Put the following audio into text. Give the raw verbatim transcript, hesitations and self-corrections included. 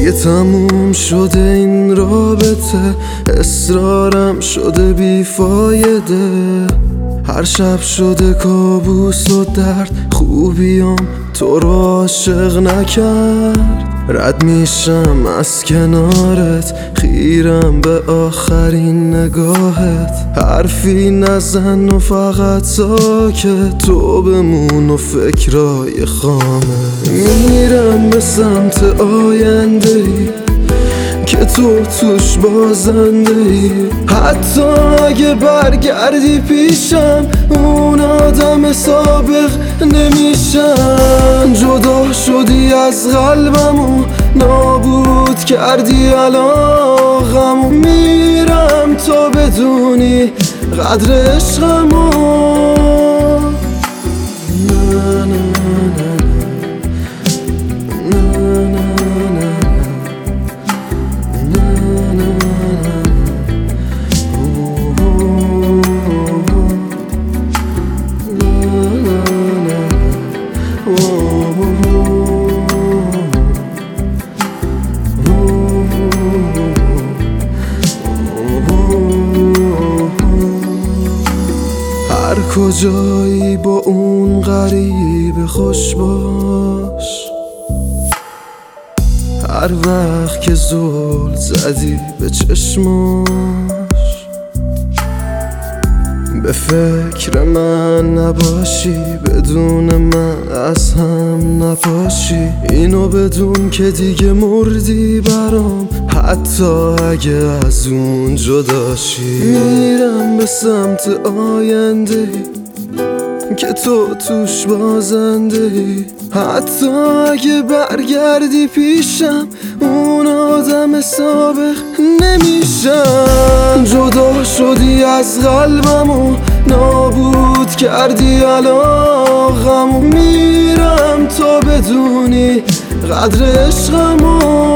دیگه تموم شده این رابطه، اصرارم شده بیفایده. هر شب شده کابوس و درد، خوبیام تو رو عاشق نکرد. رد میشم از کنارت، خیرم به آخرین نگاهت. حرفی نزن و فقط ساکت، تو بمون و فکرای خامه. میرم به سمت آینده‌ای که تو توش بازنده ای. حتی اگه برگردی پیشم، اون آدم سابق نمیشم. جدا شدی از قلبم و نابود کردی علاقم. میرم تا بدونی قدر عشقمو. نه نه نه هر کجایی با اون غریب خوش باش. هر وقت که زل زدی به چشماش، به فکر من نباشی، بدون من از هم نپاشی. اینو بدون که دیگه مردی برام، حتی اگه از اون جداشی. میرم به سمت آینده که تو توش بازنده ای. حتی اگه برگردی پیشم، اون آدم سابق نمیشم. جدا شدی از قلبم و نابود کردی علاقم. میرم تا بدونی قدر عشقمو.